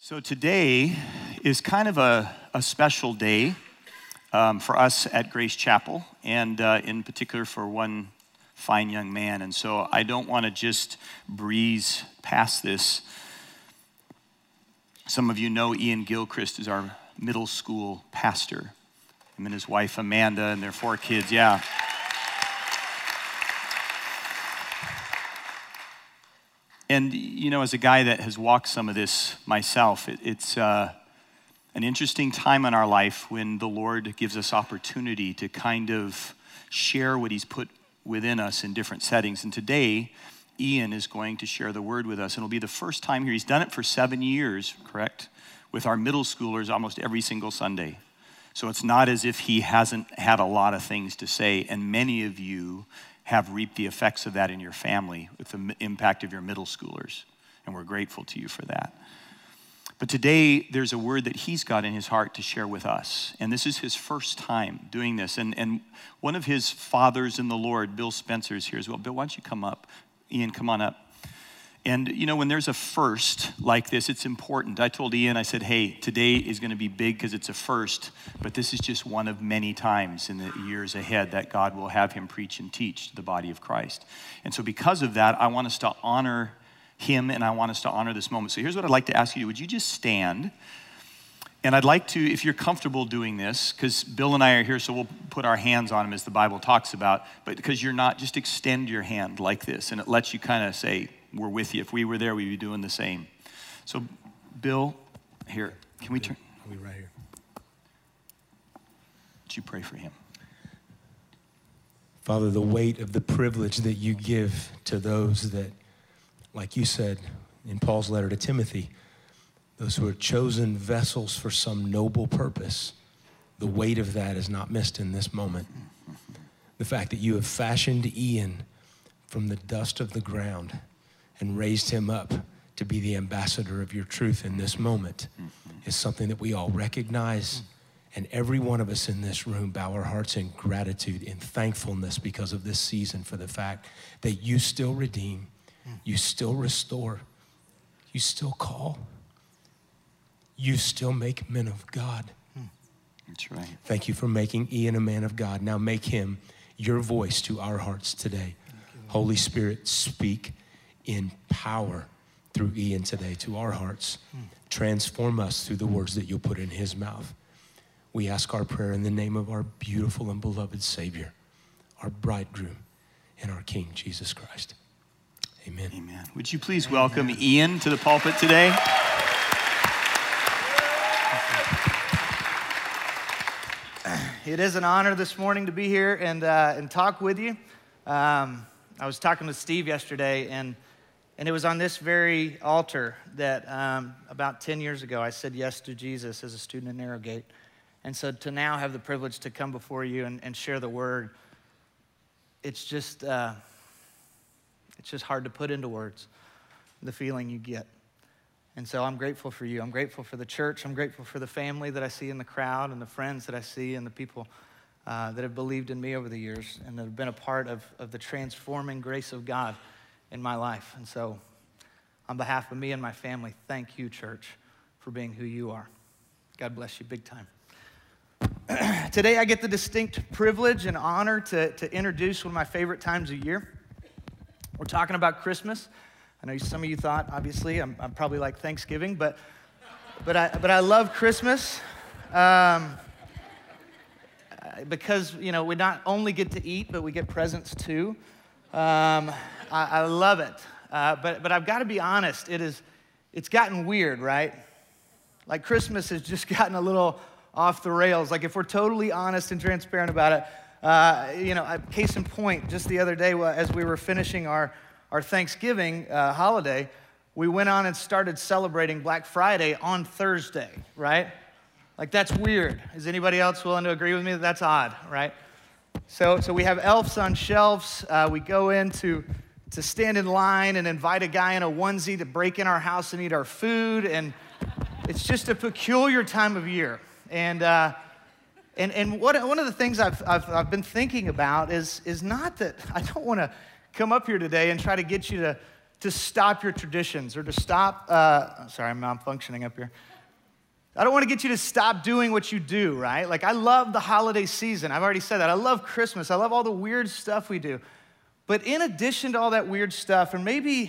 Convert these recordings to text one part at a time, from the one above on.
So today is kind of a special day for us at Grace Chapel, and in particular for one fine young man. And so I don't want to just breeze past this. Some of you know Ian Gilchrist is our middle school pastor. Him and his wife Amanda and their 4 kids, yeah. And, you know, as a guy that has walked some of this myself, it's an interesting time in our life when the Lord gives us opportunity to kind of share what he's put within us in different settings. And today, Ian is going to share the word with us. And it'll be the first time here. He's done it for 7 years, correct? With our middle schoolers almost every single Sunday. So it's not as if he hasn't had a lot of things to say. And many of you have reaped the effects of that in your family with the impact of your middle schoolers. And we're grateful to you for that. But today, there's a word that he's got in his heart to share with us. And this is his first time doing this. And one of his fathers in the Lord, Bill Spencer, is here as well. Bill, why don't you come up? Ian, come on up. And, you know, when there's a first like this, it's important. I told Ian, I said, hey, today is going to be big because it's a first, but this is just one of many times in the years ahead that God will have him preach and teach to the body of Christ. And so because of that, I want us to honor him and I want us to honor this moment. So here's what I'd like to ask you to do. Would you just stand? And I'd like to, if you're comfortable doing this, because Bill and I are here, so we'll put our hands on him as the Bible talks about, but because you're not, just extend your hand like this, and it lets you kind of say, we're with you. If we were there, we'd be doing the same. So, Bill, here, can we turn? I'll be right here. Would you pray for him? Father, the weight of the privilege that you give to those that, like you said in Paul's letter to Timothy, those who are chosen vessels for some noble purpose, the weight of that is not missed in this moment. The fact that you have fashioned Ian from the dust of the ground and raised him up to be the ambassador of your truth in this moment is something that we all recognize. And every one of us in this room bow our hearts in gratitude, in thankfulness because of this season, for the fact that you still redeem, you still restore, you still call, you still make men of God. That's right. Thank you for making Ian a man of God. Now make him your voice to our hearts today. Holy Spirit, speak in power through Ian today to our hearts. Transform us through the words that you'll put in his mouth. We ask our prayer in the name of our beautiful and beloved Savior, our bridegroom, and our King, Jesus Christ. Amen. Amen. Would you please welcome Ian to the pulpit today? It is an honor this morning to be here and talk with you. I was talking with Steve yesterday, and it was on this very altar that about 10 years ago I said yes to Jesus as a student at Narrowgate. And so to now have the privilege to come before you and share the word, it's just hard to put into words, the feeling you get. And so I'm grateful for you. I'm grateful for the church. I'm grateful for the family that I see in the crowd and the friends that I see and the people that have believed in me over the years and that have been a part of the transforming grace of God in my life. And so on behalf of me and my family, thank you, church, for being who you are. God bless you big time. Today I get the distinct privilege and honor to introduce one of my favorite times of year. We're talking about Christmas. I know some of you thought, obviously, I'm probably like Thanksgiving, but I love Christmas because, you know, we not only get to eat, but we get presents too. I love it, but I've got to be honest. It's gotten weird, right? Like Christmas has just gotten a little off the rails. Like if we're totally honest and transparent about it, you know, case in point, just the other day as we were finishing our Thanksgiving holiday, we went on and started celebrating Black Friday on Thursday, right? Like that's weird. Is anybody else willing to agree with me that that's odd, right? So we have elves on shelves. We go in to stand in line and invite a guy in a onesie to break in our house and eat our food, and it's just a peculiar time of year. And one of the things I've been thinking about is not that I don't want to come up here today and try to get you to stop your traditions or to stop, sorry, I'm malfunctioning up here. I don't want to get you to stop doing what you do, right? Like, I love the holiday season. I've already said that. I love Christmas. I love all the weird stuff we do. But in addition to all that weird stuff, or maybe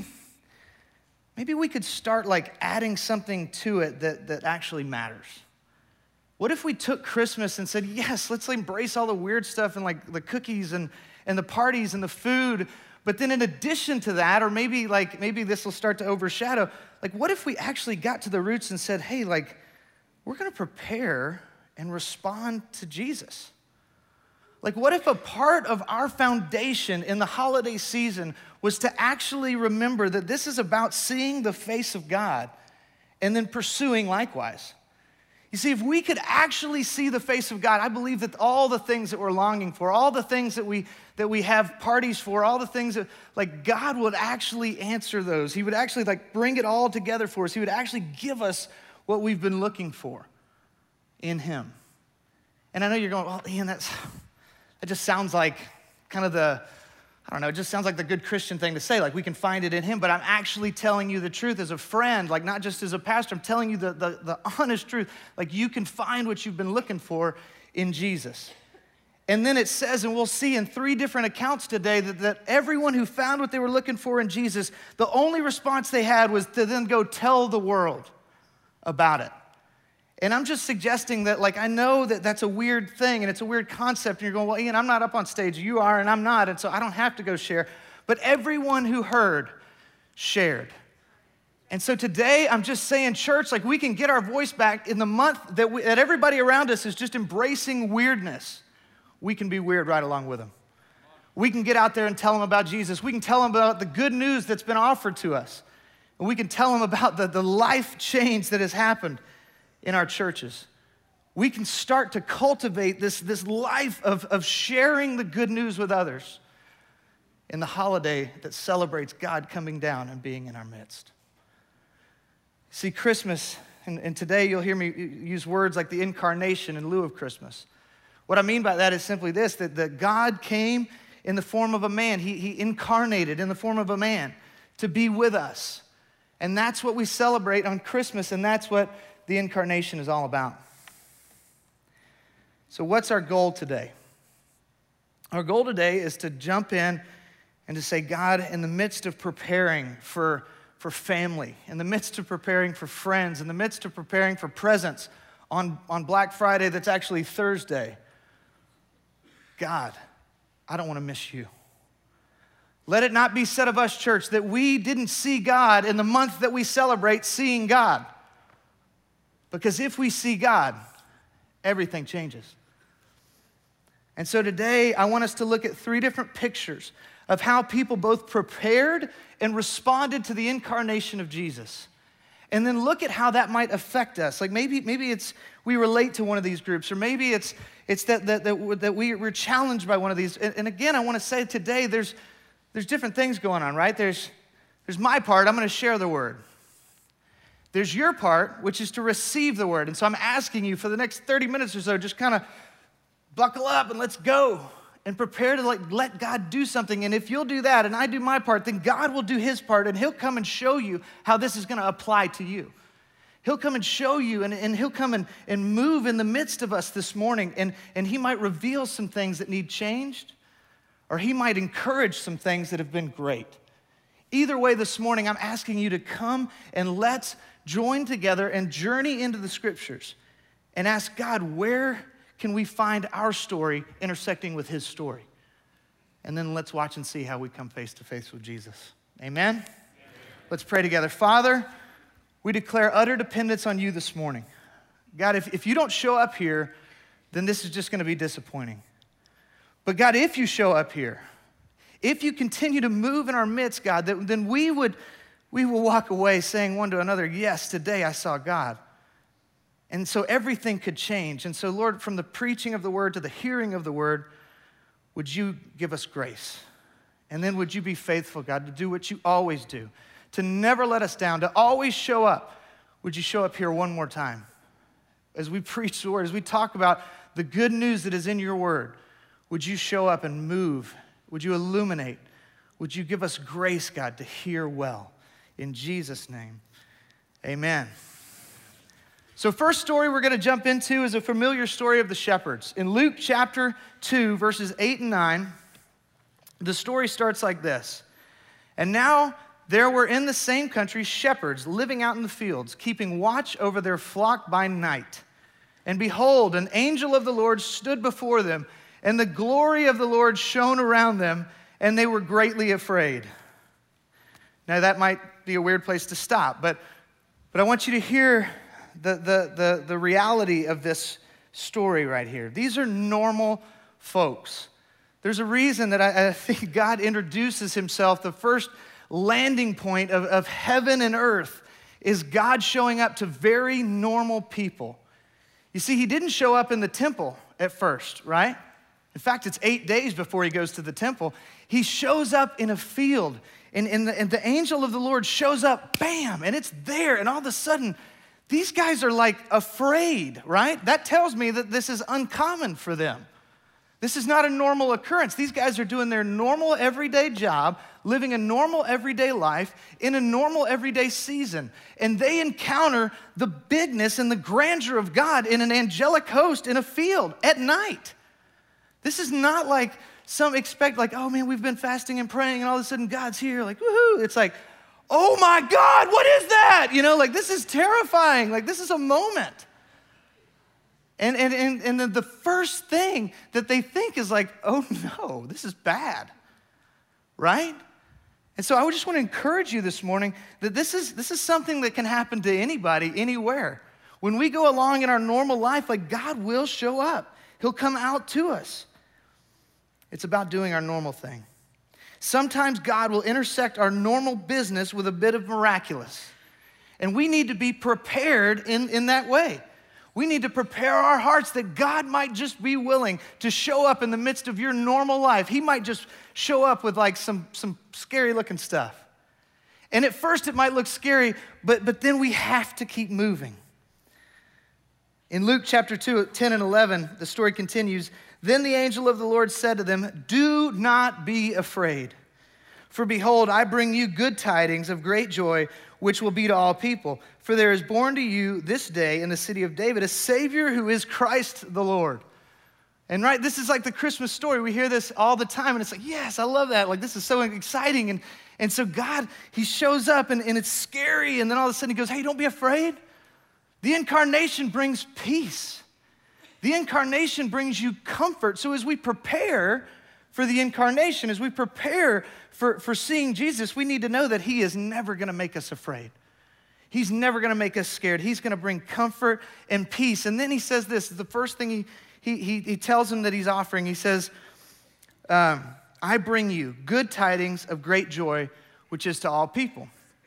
we could start like adding something to it that actually matters. What if we took Christmas and said, yes, let's embrace all the weird stuff and like the cookies and the parties and the food, but then in addition to that, or maybe this will start to overshadow, like what if we actually got to the roots and said, hey, like we're gonna prepare and respond to Jesus? Like what if a part of our foundation in the holiday season was to actually remember that this is about seeing the face of God and then pursuing likewise? You see, if we could actually see the face of God, I believe that all the things that we're longing for, all the things that we have parties for, all the things that, like, God would actually answer those. He would actually, like, bring it all together for us. He would actually give us what we've been looking for in Him. And I know you're going, well, Ian, that just sounds like kind of it just sounds like the good Christian thing to say, like we can find it in Him, but I'm actually telling you the truth as a friend, like not just as a pastor, I'm telling you the honest truth, like you can find what you've been looking for in Jesus. And then it says, and we'll see in 3 different accounts today, that everyone who found what they were looking for in Jesus, the only response they had was to then go tell the world about it. And I'm just suggesting that, like, I know that that's a weird thing and it's a weird concept, and you're going, well, Ian, I'm not up on stage. You are, and I'm not, and so I don't have to go share. But everyone who heard shared. And so today, I'm just saying, church, like, we can get our voice back in the month that everybody around us is just embracing weirdness. We can be weird right along with them. We can get out there and tell them about Jesus. We can tell them about the good news that's been offered to us. And we can tell them about the life change that has happened in our churches. We can start to cultivate this life of sharing the good news with others in the holiday that celebrates God coming down and being in our midst. See, Christmas, and today you'll hear me use words like the incarnation in lieu of Christmas. What I mean by that is simply this, that God came in the form of a man. He incarnated in the form of a man to be with us. And that's what we celebrate on Christmas, and that's what the incarnation is all about. So what's our goal today? Our goal today is to jump in and to say, God, in the midst of preparing for family, in the midst of preparing for friends, in the midst of preparing for presents on Black Friday that's actually Thursday, God, I don't want to miss you. Let it not be said of us, church, that we didn't see God in the month that we celebrate seeing God. Because if we see God, everything changes. And so today, I want us to look at 3 different pictures of how people both prepared and responded to the incarnation of Jesus. And then look at how that might affect us. Like maybe it's we relate to one of these groups, or maybe it's that we're challenged by one of these. And again, I want to say today, there's different things going on, right? There's my part, I'm going to share the word. There's your part, which is to receive the word. And so I'm asking you for the next 30 minutes or so, just kind of buckle up and let's go and prepare to let God do something. And if you'll do that and I do my part, then God will do His part, and He'll come and show you how this is going to apply to you. He'll come and show you, and He'll come and move in the midst of us this morning, and He might reveal some things that need changed, or He might encourage some things that have been great. Either way, this morning, I'm asking you to come and let's join together and journey into the Scriptures and ask God, where can we find our story intersecting with His story? And then let's watch and see how we come face to face with Jesus. Amen? Amen. Let's pray together. Father, we declare utter dependence on You this morning. God, if You don't show up here, then this is just going to be disappointing. But God, if You show up here, if You continue to move in our midst, God, then we will walk away saying one to another, yes, today I saw God. And so everything could change. And so, Lord, from the preaching of the word to the hearing of the word, would You give us grace? And then would You be faithful, God, to do what You always do, to never let us down, to always show up. Would You show up here one more time? As we preach the word, as we talk about the good news that is in Your word, would You show up and move? Would You illuminate? Would you give us grace, God, to hear well? In Jesus' name, amen. So first story we're going to jump into is a familiar story of the shepherds. In Luke chapter 2, verses 8 and 9, the story starts like this. And now there were in the same country shepherds living out in the fields, keeping watch over their flock by night. And behold, an angel of the Lord stood before them, and the glory of the Lord shone around them, and they were greatly afraid. Now that might be a weird place to stop, but I want you to hear the reality of this story right here. These are normal folks. There's a reason that I think God introduces himself. The first landing point of heaven and earth is God showing up to very normal people. You see, he didn't show up in the temple at first, right? In fact, it's 8 days before he goes to the temple. He shows up in a field, and the angel of the Lord shows up, bam, and it's there, and all of a sudden, these guys are like afraid, right? That tells me that this is uncommon for them. This is not a normal occurrence. These guys are doing their normal everyday job, living a normal everyday life in a normal everyday season. And they encounter the bigness and the grandeur of God in an angelic host in a field at night. This is not like some expect, like, oh man, we've been fasting and praying and all of a sudden God's here, like, woohoo. It's like, oh my God, what is that? You know, like this is terrifying. Like this is a moment. And then the first thing that they think is like, oh no, this is bad, right? And so I would just want to encourage you this morning that this is something that can happen to anybody, anywhere. When we go along in our normal life, like God will show up. He'll come out to us. It's about doing our normal thing. Sometimes God will intersect our normal business with a bit of miraculous. And we need to be prepared in that way. We need to prepare our hearts that God might just be willing to show up in the midst of your normal life. He might just show up with like some scary looking stuff. And at first it might look scary, but then we have to keep moving. In Luke chapter 2, 10 and 11, the story continues. Then the angel of the Lord said to them, do not be afraid. For behold, I bring you good tidings of great joy, which will be to all people. For there is born to you this day in the city of David a Savior who is Christ the Lord. And right, this is like the Christmas story. We hear this all the time, and it's like, yes, I love that. Like, this is so exciting. And so God, he shows up, and it's scary, and then all of a sudden he goes, hey, don't be afraid. The incarnation brings peace. The incarnation brings you comfort. So as we prepare for the incarnation, as we prepare for seeing Jesus, we need to know that he is never going to make us afraid. He's never going to make us scared. He's going to bring comfort and peace. And then he says this, the first thing he tells them that he's offering, he says, I bring you good tidings of great joy, which is to all people.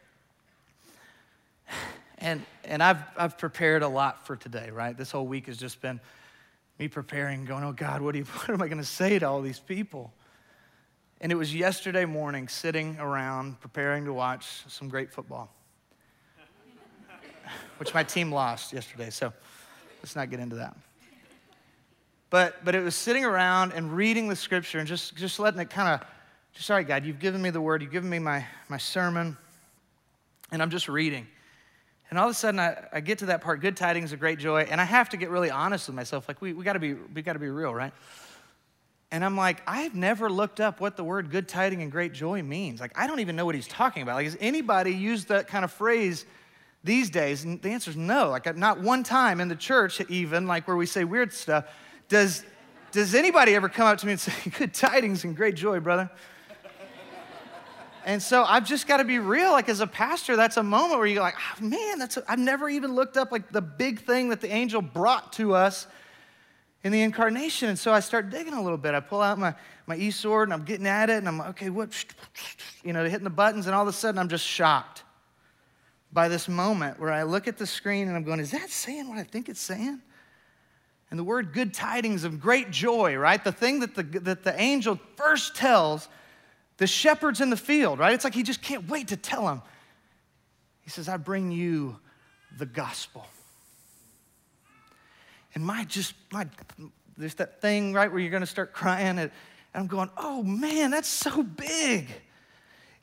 And I've prepared a lot for today, right? This whole week has just been me preparing, going, oh God, what am I going to say to all these people? And it was yesterday morning, sitting around, preparing to watch some great football, which my team lost yesterday, so let's not get into that. But it was sitting around and reading the scripture and just letting it kind of, just, all right, God, you've given me the word, you've given me my sermon, and I'm just reading. And all of a sudden, I get to that part, good tidings of great joy, and I have to get really honest with myself. Like, we got to be real, right? And I'm like, I've never looked up what the word good tiding and great joy means. Like, I don't even know what he's talking about. Like, has anybody used that kind of phrase these days? And the answer is no. Like, not one time in the church even, like where we say weird stuff, does anybody ever come up to me and say, good tidings and great joy, brother? And so I've just got to be real. Like, as a pastor, that's a moment where you're like, oh, man, I've never even looked up like the big thing that the angel brought to us in the incarnation. And so I start digging a little bit. I pull out my e-sword and I'm getting at it and I'm, okay, what, hitting the buttons, and all of a sudden I'm just shocked by this moment where I look at the screen and I'm going, is that saying what I think it's saying? And the word good tidings of great joy, right? The thing that the angel first tells the shepherds in the field, right? It's like he just can't wait to tell them. He says, I bring you the gospel. And there's that thing, right, where you're going to start crying. And I'm going, oh, man, that's so big.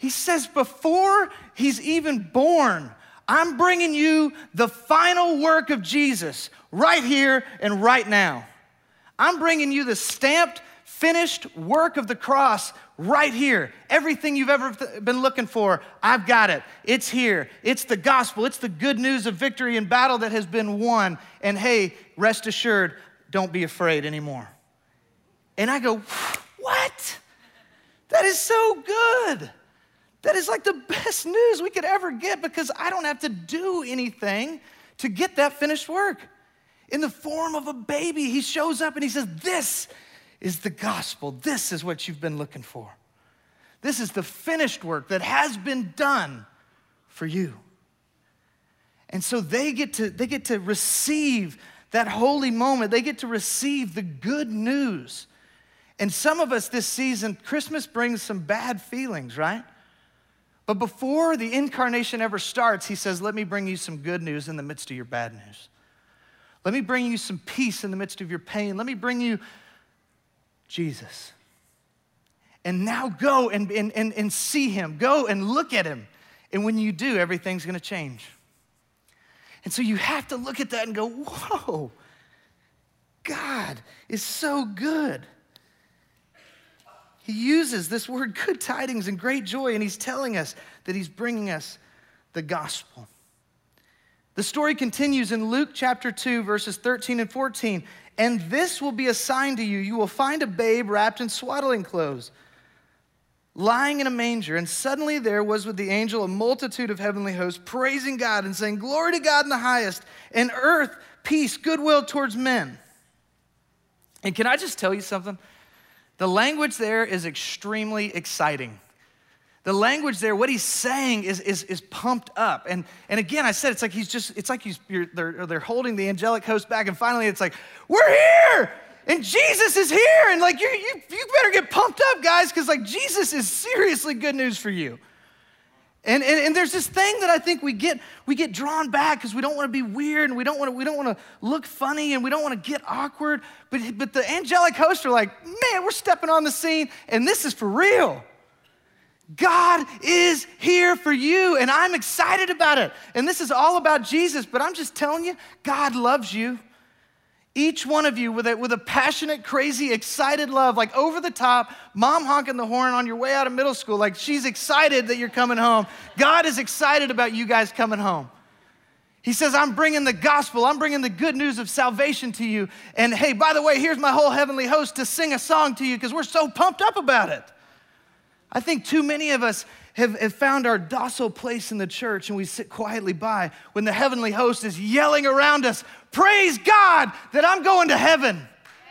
He says, before he's even born, I'm bringing you the final work of Jesus right here and right now. I'm bringing you the stamped, finished work of the cross right here. Everything you've ever been looking for, I've got it. It's here. It's the gospel. It's the good news of victory in battle that has been won. And hey, rest assured, don't be afraid anymore. And I go, what? That is so good. That is like the best news we could ever get because I don't have to do anything to get that finished work. In the form of a baby, he shows up and he says, this is the gospel. This is what you've been looking for. This is the finished work that has been done for you. And so they get to receive that holy moment. They get to receive the good news. And some of us this season, Christmas brings some bad feelings, right? But before the incarnation ever starts, he says, let me bring you some good news in the midst of your bad news. Let me bring you some peace in the midst of your pain. Let me bring you Jesus. And now go and see him. Go and look at him. And when you do, everything's going to change. And so you have to look at that and go, whoa, God is so good. He uses this word good tidings and great joy, and he's telling us that he's bringing us the gospel. The story continues in Luke chapter 2, verses 13 and 14. And this will be a sign to you. You will find a babe wrapped in swaddling clothes, lying in a manger. And suddenly there was with the angel a multitude of heavenly hosts, praising God and saying, glory to God in the highest, and earth, peace, goodwill towards men. And can I just tell you something? The language there is extremely exciting. The language there, what he's saying is pumped up. And again, I said, they're holding the angelic host back, and finally it's like, we're here, and Jesus is here, and like, you better get pumped up, guys, because like Jesus is seriously good news for you. And there's this thing that I think we get drawn back because we don't want to be weird, and we don't want to look funny, and we don't want to get awkward. But the angelic hosts are like, man, we're stepping on the scene, and this is for real. God is here for you, and I'm excited about it. And this is all about Jesus, but I'm just telling you, God loves you. Each one of you with a passionate, crazy, excited love, like over the top, mom honking the horn on your way out of middle school, like she's excited that you're coming home. God is excited about you guys coming home. He says, I'm bringing the gospel. I'm bringing the good news of salvation to you. And hey, by the way, here's my whole heavenly host to sing a song to you because we're so pumped up about it. I think too many of us have found our docile place in the church, and we sit quietly by when the heavenly host is yelling around us, praise God that I'm going to heaven.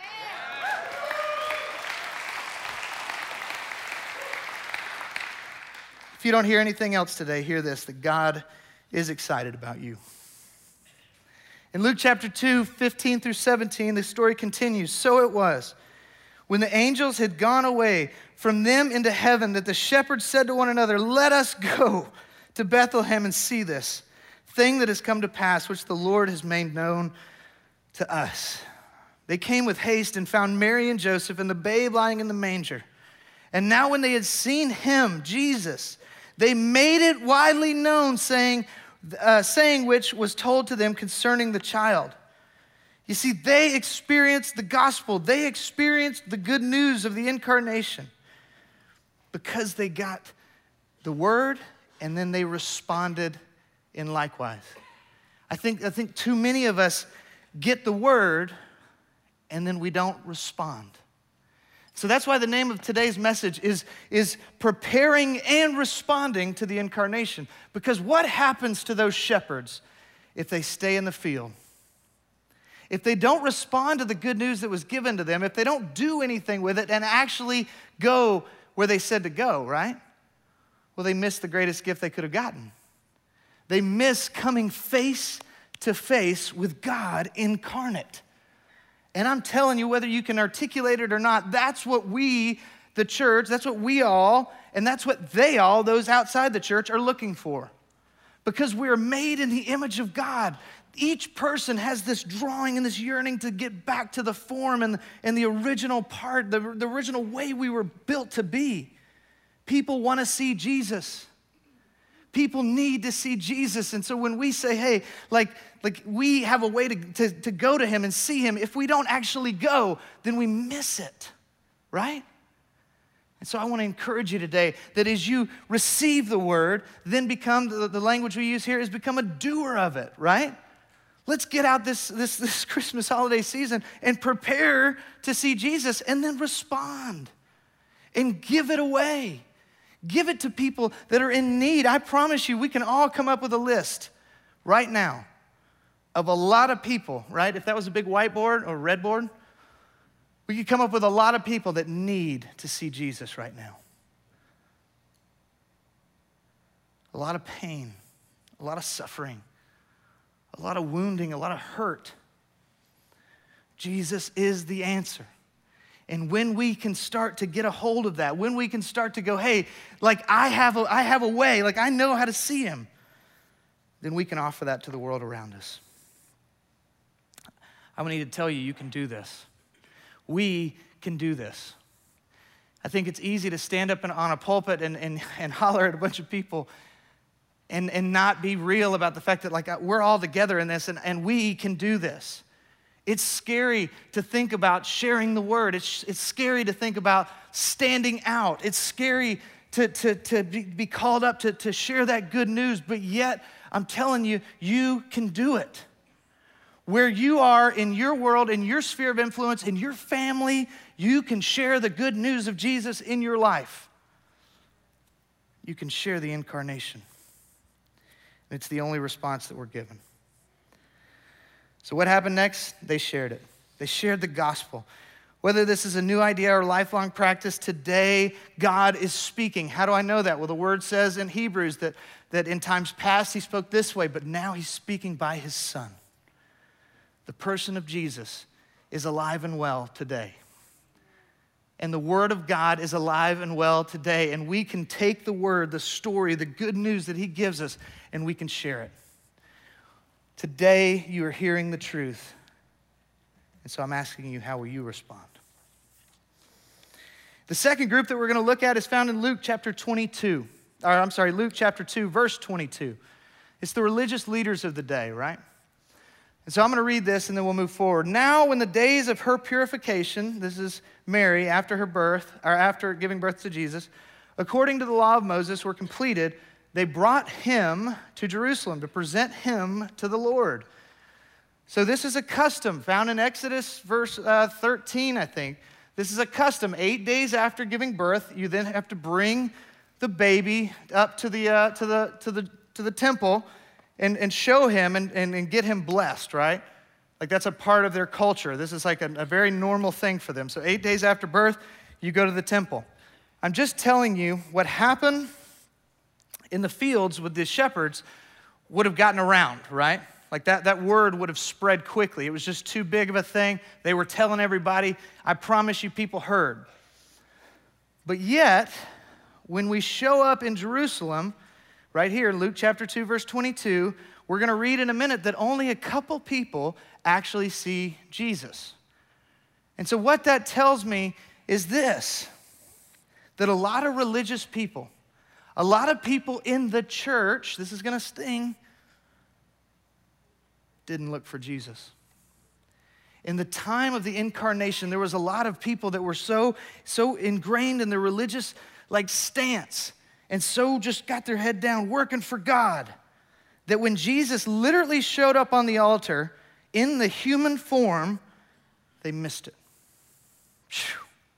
If you don't hear anything else today, hear this, that God is excited about you. In Luke chapter 2, 15 through 17, the story continues. So it was, when the angels had gone away from them into heaven, that the shepherds said to one another, let us go to Bethlehem and see this thing that has come to pass, which the Lord has made known to us. They came with haste and found Mary and Joseph and the babe lying in the manger. And now when they had seen him, Jesus, they made it widely known, saying which was told to them concerning the child. You see, they experienced the gospel. They experienced the good news of the incarnation because they got the word and then they responded in likewise. I think too many of us get the word and then we don't respond. So that's why the name of today's message is preparing and responding to the incarnation. Because what happens to those shepherds if they stay in the field? If they don't respond to the good news that was given to them, if they don't do anything with it and actually go where they said to go, right? Well, they miss the greatest gift they could have gotten. They miss coming face to face with God incarnate. And I'm telling you, whether you can articulate it or not, that's what we, the church, that's what we all, and that's what they all, those outside the church, are looking for. Because we're made in the image of God. Each person has this drawing and this yearning to get back to the form and the original part, the original way we were built to be. People want to see Jesus. People need to see Jesus. And so when we say, hey, like we have a way to go to him and see him, if we don't actually go, then we miss it, right? And so I want to encourage you today that as you receive the word, then become, the language we use here is become a doer of it, right? Let's get out this Christmas holiday season and prepare to see Jesus and then respond and give it away. Give it to people that are in need. I promise you, we can all come up with a list right now of a lot of people, right? If that was a big whiteboard or red board, we could come up with a lot of people that need to see Jesus right now. A lot of pain, a lot of suffering, a lot of wounding, a lot of hurt. Jesus is the answer. And when we can start to get a hold of that, when we can start to go, hey, like I have a way, like I know how to see him, then we can offer that to the world around us. I need to tell you, you can do this. We can do this. I think it's easy to stand up on a pulpit and holler at a bunch of people and not be real about the fact that like we're all together in this and we can do this. It's scary to think about sharing the word. It's scary to think about standing out. It's scary to be called up to share that good news, but yet I'm telling you, you can do it. Where you are in your world, in your sphere of influence, in your family, you can share the good news of Jesus in your life. You can share the incarnation. And it's the only response that we're given. So what happened next? They shared it. They shared the gospel. Whether this is a new idea or lifelong practice, today God is speaking. How do I know that? Well, the word says in Hebrews that in times past he spoke this way, but now he's speaking by his Son. The person of Jesus is alive and well today. And the word of God is alive and well today. And we can take the word, the story, the good news that he gives us, and we can share it. Today, you are hearing the truth. And so I'm asking you, how will you respond? The second group that we're going to look at is found in Luke chapter 22. Luke chapter 2, verse 22. It's the religious leaders of the day, right? And so I'm going to read this and then we'll move forward. Now, when the days of her purification, this is Mary after her birth, or after giving birth to Jesus, according to the law of Moses, were completed, they brought him to Jerusalem to present him to the Lord. So this is a custom found in Exodus verse 13, I think. This is a custom. 8 days after giving birth, you then have to bring the baby up to the temple and show him and get him blessed, right? Like that's a part of their culture. This is like a very normal thing for them. So 8 days after birth, you go to the temple. I'm just telling you what happened in the fields with the shepherds would have gotten around, right? Like that word would have spread quickly. It was just too big of a thing. They were telling everybody. I promise you people heard. But yet, when we show up in Jerusalem, right here, Luke chapter 2, verse 22, we're going to read in a minute that only a couple people actually see Jesus. And so what that tells me is this, that a lot of religious people, a lot of people in the church, this is going to sting, didn't look for Jesus. In the time of the incarnation, there was a lot of people that were so ingrained in their religious stance and so just got their head down working for God that when Jesus literally showed up on the altar in the human form, they missed it. Whew.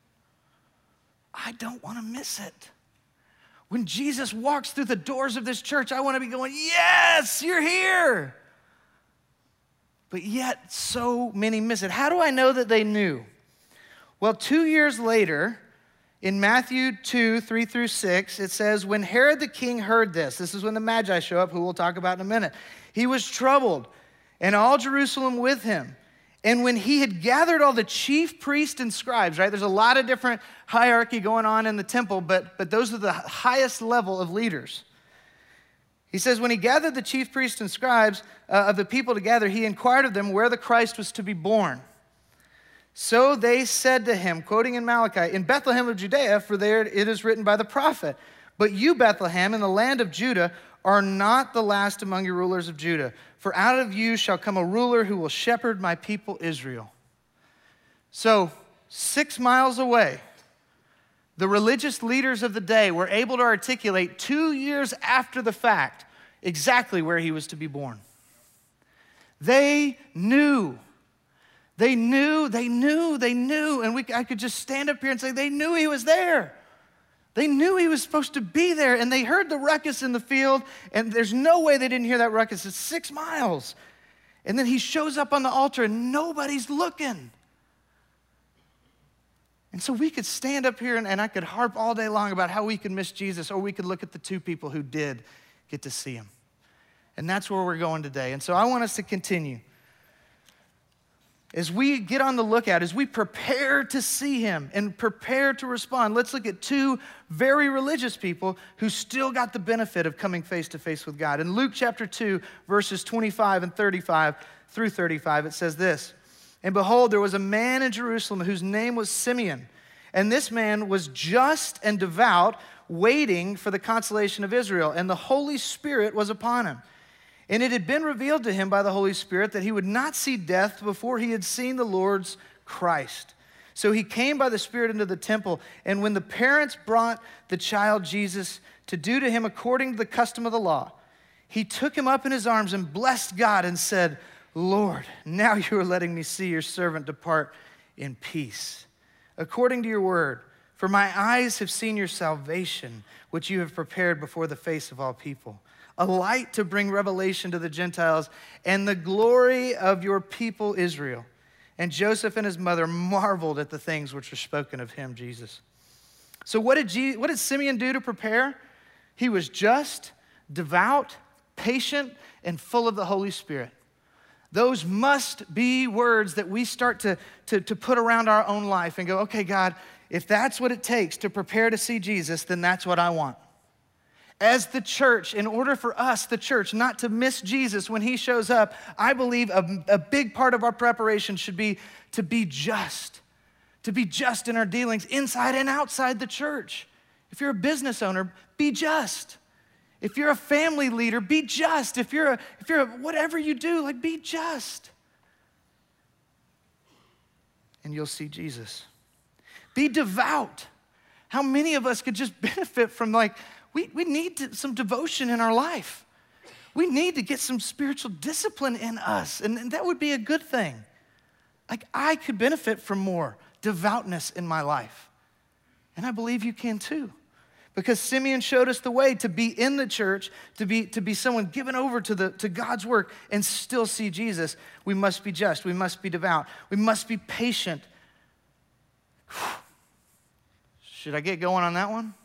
I don't want to miss it. When Jesus walks through the doors of this church, I want to be going, yes, you're here. But yet, so many miss it. How do I know that they knew? Well, 2 years later, in Matthew 2, 3 through 6, it says, when Herod the king heard this is when the Magi show up, who we'll talk about in a minute. He was troubled, and all Jerusalem with him. And when he had gathered all the chief priests and scribes, right? There's a lot of different hierarchy going on in the temple, but those are the highest level of leaders. He says, when he gathered the chief priests and scribes of the people together, he inquired of them where the Christ was to be born. So they said to him, quoting in Malachi, in Bethlehem of Judea, for there it is written by the prophet, but you, Bethlehem, in the land of Judah, are not the last among your rulers of Judah. For out of you shall come a ruler who will shepherd my people Israel. So 6 miles away, the religious leaders of the day were able to articulate 2 years after the fact exactly where he was to be born. They knew. They knew. And I could just stand up here and say they knew he was there. They knew he was supposed to be there, and they heard the ruckus in the field, and there's no way they didn't hear that ruckus. It's 6 miles. And then he shows up on the altar, and nobody's looking. And so we could stand up here, and I could harp all day long about how we could miss Jesus, or we could look at the 2 people who did get to see him. And that's where we're going today. And so I want us to continue. As we get on the lookout, as we prepare to see him and prepare to respond, let's look at 2 very religious people who still got the benefit of coming face to face with God. In Luke chapter 2, verses 25 and 35 through 35, it says this, and behold, there was a man in Jerusalem whose name was Simeon. And this man was just and devout, waiting for the consolation of Israel. And the Holy Spirit was upon him. And it had been revealed to him by the Holy Spirit that he would not see death before he had seen the Lord's Christ. So he came by the Spirit into the temple. And when the parents brought the child Jesus to do to him according to the custom of the law, he took him up in his arms and blessed God and said, Lord, now you are letting me see your servant depart in peace, according to your word. For my eyes have seen your salvation, which you have prepared before the face of all people, a light to bring revelation to the Gentiles and the glory of your people Israel. And Joseph and his mother marveled at the things which were spoken of him, Jesus. So what did Simeon do to prepare? He was just, devout, patient, and full of the Holy Spirit. Those must be words that we start to put around our own life and go, okay, God, if that's what it takes to prepare to see Jesus, then that's what I want. As the church, in order for us, the church, not to miss Jesus when he shows up, I believe a big part of our preparation should be to be just in our dealings inside and outside the church. If you're a business owner, be just. If you're a family leader, be just. If you're whatever you do, be just. And you'll see Jesus. Be devout. How many of us could just benefit from we need some devotion in our life. We need to get some spiritual discipline in us, and that would be a good thing. I could benefit from more devoutness in my life, and I believe you can too. Because Simeon showed us the way to be in the church, to be someone given over to God's work and still see Jesus. We must be just. We must be devout. We must be patient. Should I get going on that one?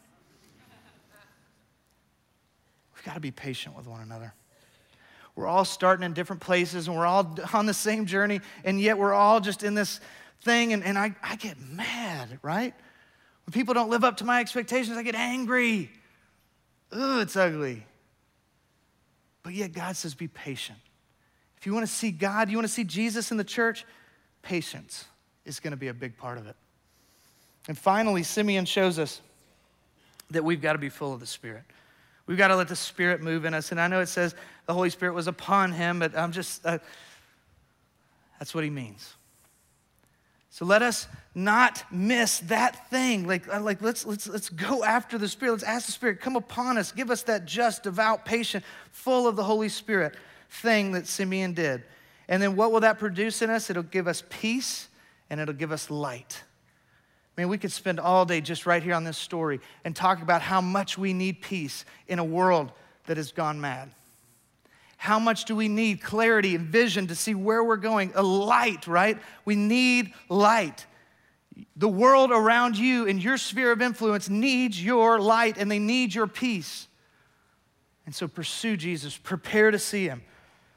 We've got to be patient with one another. We're all starting in different places, and we're all on the same journey, and yet we're all just in this thing, and I get mad, right? When people don't live up to my expectations, I get angry. Ugh, it's ugly. But yet God says, be patient. If you want to see God, you want to see Jesus in the church, patience is going to be a big part of it. And finally, Simeon shows us that we've got to be full of the Spirit. We've got to let the Spirit move in us. And I know it says the Holy Spirit was upon him, but that's what he means. So let us not miss that thing. Let's go after the Spirit. Let's ask the Spirit, come upon us. Give us that just, devout, patient, full of the Holy Spirit thing that Simeon did. And then what will that produce in us? It'll give us peace and it'll give us light. Man, we could spend all day just right here on this story and talk about how much we need peace in a world that has gone mad. How much do we need clarity and vision to see where we're going? A light, right? We need light. The world around you in your sphere of influence needs your light and they need your peace. And so pursue Jesus, prepare to see him.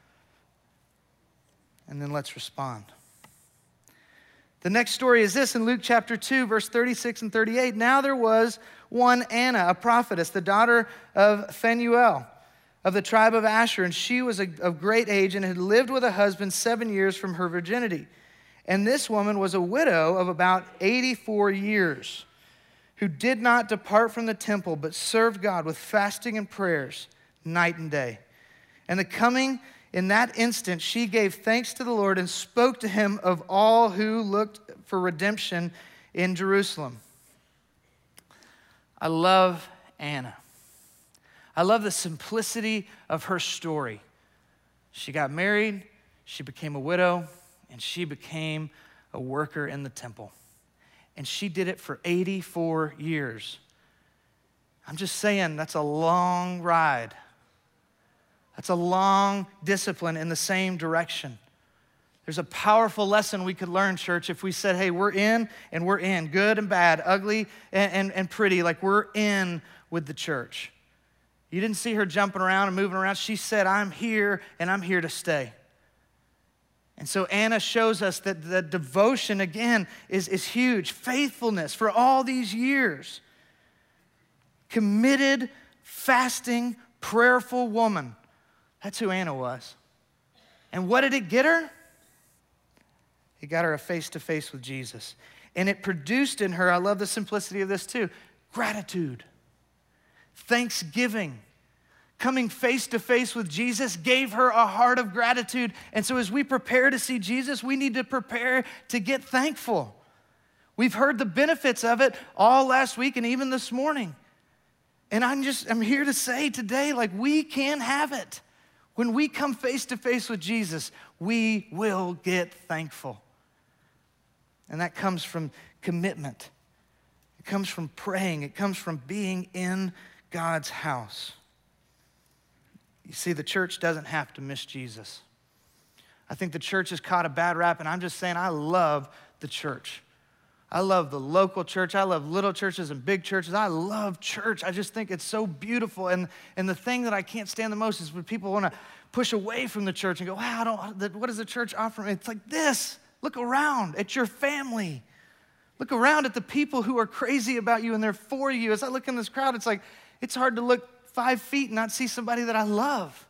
And then let's respond. The next story is this in Luke chapter 2, verse 36 and 38. Now there was one Anna, a prophetess, the daughter of Phanuel, of the tribe of Asher, and she was of great age and had lived with a husband 7 years from her virginity. And this woman was a widow of about 84 years, who did not depart from the temple, but served God with fasting and prayers night and day. And in that instant, she gave thanks to the Lord and spoke to him of all who looked for redemption in Jerusalem. I love Anna. I love the simplicity of her story. She got married, she became a widow, and she became a worker in the temple. And she did it for 84 years. I'm just saying, that's a long ride. That's a long discipline in the same direction. There's a powerful lesson we could learn, church, if we said, hey, we're in and we're in, good and bad, ugly and pretty, like we're in with the church. You didn't see her jumping around and moving around. She said, I'm here and I'm here to stay. And so Anna shows us that the devotion, again, is huge. Faithfulness for all these years. Committed, fasting, prayerful woman. That's who Anna was. And what did it get her? It got her a face-to-face with Jesus. And it produced in her, I love the simplicity of this too, gratitude, thanksgiving. Coming face-to-face with Jesus gave her a heart of gratitude. And so as we prepare to see Jesus, we need to prepare to get thankful. We've heard the benefits of it all last week and even this morning. And I'm here to say today, like, we can have it. When we come face-to-face with Jesus, we will get thankful. And that comes from commitment. It comes from praying. It comes from being in God's house. You see, the church doesn't have to miss Jesus. I think the church has caught a bad rap, and I'm just saying I love the church. I love the local church. I love little churches and big churches. I love church. I just think it's so beautiful. And the thing that I can't stand the most is when people want to push away from the church and go, wow, what does the church offer me? It's like this. Look around at your family. Look around at the people who are crazy about you and they're for you. As I look in this crowd, it's like, it's hard to look 5 feet and not see somebody that I love.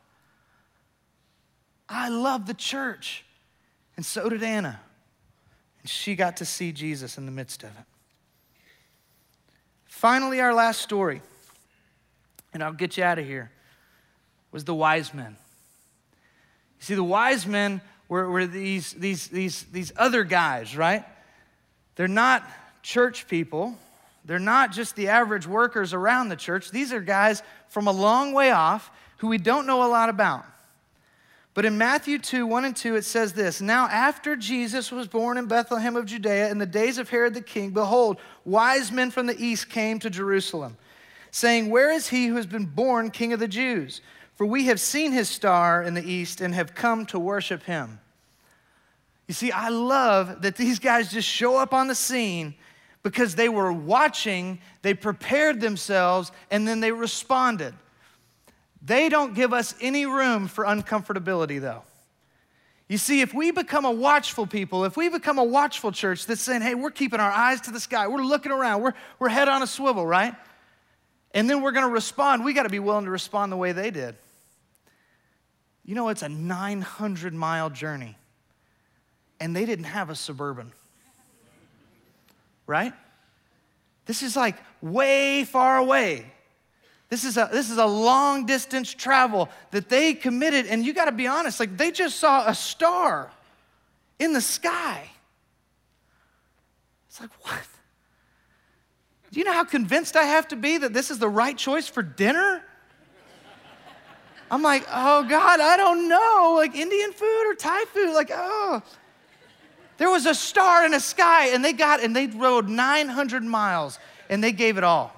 I love the church. And so did Anna. And she got to see Jesus in the midst of it. Finally, our last story, and I'll get you out of here, was the wise men. You see, the wise men were these other guys, right? They're not church people. They're not just the average workers around the church. These are guys from a long way off who we don't know a lot about. But in Matthew 2, 1 and 2, it says this, Now after Jesus was born in Bethlehem of Judea in the days of Herod the king, behold, wise men from the east came to Jerusalem, saying, Where is he who has been born King of the Jews? For we have seen his star in the east and have come to worship him. You see, I love that these guys just show up on the scene because they were watching, they prepared themselves, and then they responded. They don't give us any room for uncomfortability, though. You see, if we become a watchful people, if we become a watchful church that's saying, hey, we're keeping our eyes to the sky, we're looking around, we're head on a swivel, right? And then we're going to respond, we got to be willing to respond the way they did. You know, it's a 900-mile journey, and they didn't have a Suburban, right? This is like way far away. This is a long distance travel that they committed, and you got to be honest, like they just saw a star in the sky. It's like, what? Do you know how convinced I have to be that this is the right choice for dinner? I'm like, oh God, I don't know, like Indian food or Thai food, like, oh. There was a star in the sky, and they rode 900 miles, and they gave it all.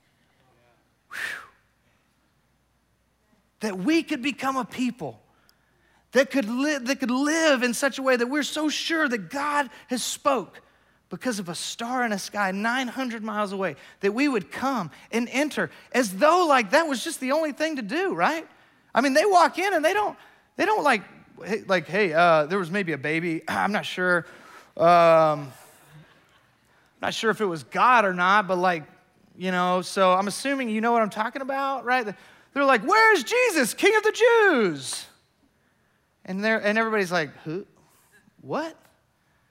That we could become a people that could live in such a way that we're so sure that God has spoke because of a star in the sky 900 miles away, that we would come and enter as though like that was just the only thing to do, right? I mean, they walk in and they don't like, hey, there was maybe a baby. I'm not sure. Not sure if it was God or not, but like, you know, so I'm assuming you know what I'm talking about, right? They're like, where's Jesus, King of the Jews? And everybody's like, who? What?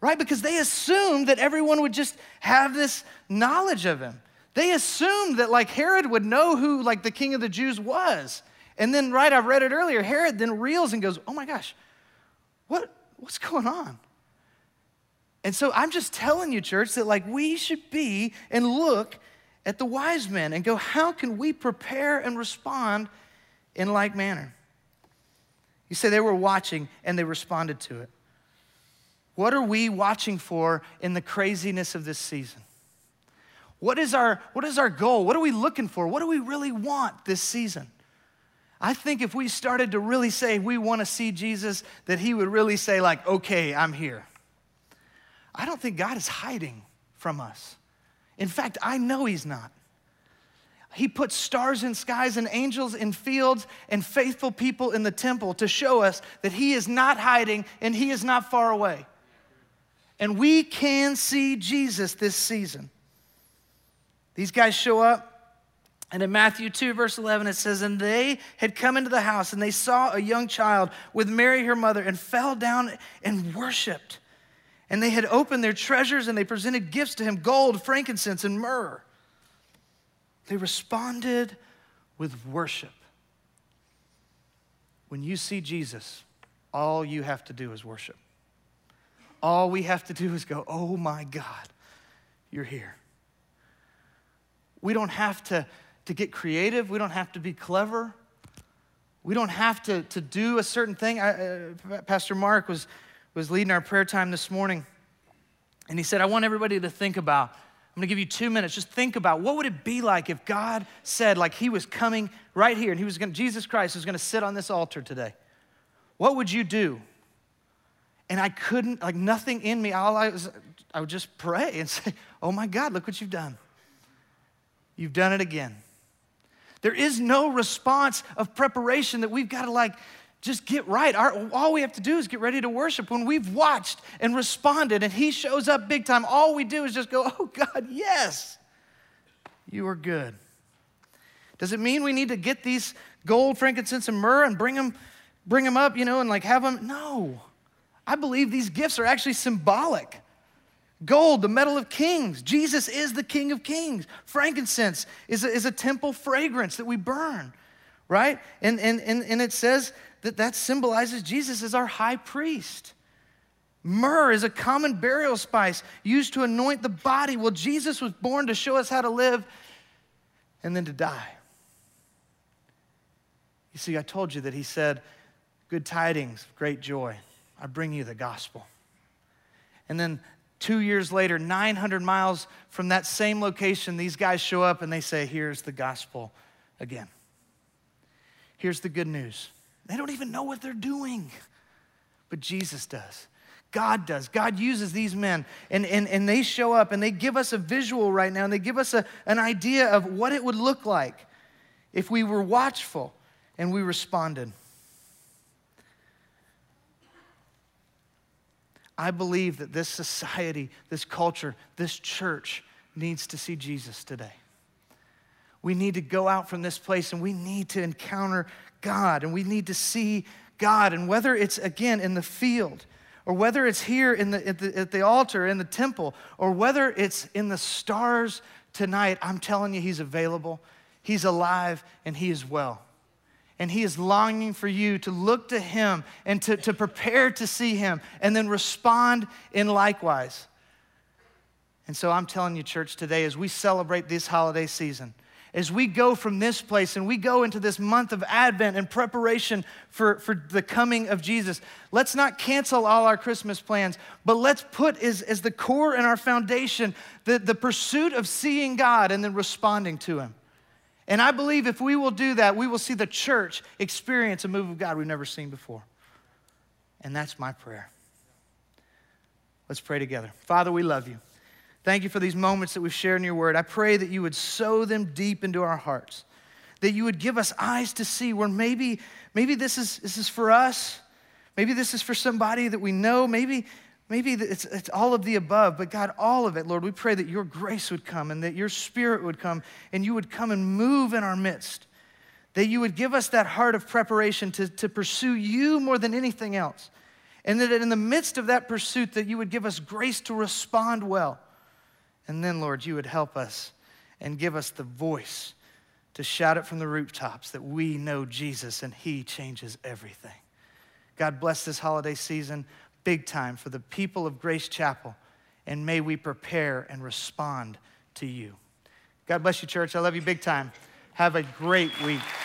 right? Because they assumed that everyone would just have this knowledge of him. They assumed that like Herod would know who like the king of the Jews was. And then, right, I read it earlier, Herod then reels and goes, oh my gosh, what's going on? And so I'm just telling you, church, that like we should be and look at the wise men and go, how can we prepare and respond in like manner? You say they were watching and they responded to it. What are we watching for in the craziness of this season? What is our goal? What are we looking for? What do we really want this season? I think if we started to really say we want to see Jesus, that he would really say like, okay, I'm here. I don't think God is hiding from us. In fact, I know he's not. He puts stars in skies and angels in fields and faithful people in the temple to show us that he is not hiding and he is not far away. And we can see Jesus this season. These guys show up, and in Matthew 2, verse 11, it says, and they had come into the house, and they saw a young child with Mary, her mother, and fell down and worshiped. And they had opened their treasures, and they presented gifts to him, gold, frankincense, and myrrh. They responded with worship. When you see Jesus, all you have to do is worship. All we have to do is go, oh my God, you're here. We don't have to get creative. We don't have to be clever. We don't have to do a certain thing. Pastor Mark was leading our prayer time this morning, and he said, I want everybody to think about, I'm gonna give you 2 minutes, just think about what would it be like if God said like he was coming right here and Jesus Christ was gonna sit on this altar today. What would you do? And I couldn't, like nothing in me, I would just pray and say, oh my God, look what you've done. You've done it again. There is no response of preparation that we've got to like just get right. All we have to do is get ready to worship. When we've watched and responded and he shows up big time, all we do is just go, oh God, yes, you are good. Does it mean we need to get these gold, frankincense, and myrrh and bring them up, and like have them? No. I believe these gifts are actually symbolic. Gold, the metal of kings. Jesus is the King of kings. Frankincense is a temple fragrance that we burn, right? And it says that symbolizes Jesus as our high priest. Myrrh is a common burial spice used to anoint the body. Well, Jesus was born to show us how to live and then to die. You see, I told you that he said, good tidings, great joy. I bring you the gospel. And then 2 years later, 900 miles from that same location, these guys show up and they say, here's the gospel again. Here's the good news. They don't even know what they're doing, but Jesus does. God does. God uses these men, and they show up and they give us a visual right now, and they give us an idea of what it would look like if we were watchful and we responded. I believe that this society, this culture, this church needs to see Jesus today. We need to go out from this place and we need to encounter God and we need to see God. And whether it's, again, in the field or whether it's here at the altar in the temple or whether it's in the stars tonight, I'm telling you, he's available, he's alive, and he is well. And he is longing for you to look to him and to prepare to see him and then respond in likewise. And so I'm telling you, church, today as we celebrate this holiday season, as we go from this place and we go into this month of Advent and preparation for the coming of Jesus, let's not cancel all our Christmas plans, but let's put as the core and our foundation the pursuit of seeing God and then responding to him. And I believe if we will do that, we will see the church experience a move of God we've never seen before. And that's my prayer. Let's pray together. Father, we love you. Thank you for these moments that we've shared in your word. I pray that you would sow them deep into our hearts, that you would give us eyes to see where maybe this is for us, maybe this is for somebody that we know, maybe it's all of the above, but God, all of it, Lord, we pray that your grace would come and that your spirit would come and you would come and move in our midst, that you would give us that heart of preparation to pursue you more than anything else. And that in the midst of that pursuit, that you would give us grace to respond well. And then, Lord, you would help us and give us the voice to shout it from the rooftops that we know Jesus and he changes everything. God bless this holiday season big time for the people of Grace Chapel, and may we prepare and respond to you. God bless you, church. I love you big time. Have a great week.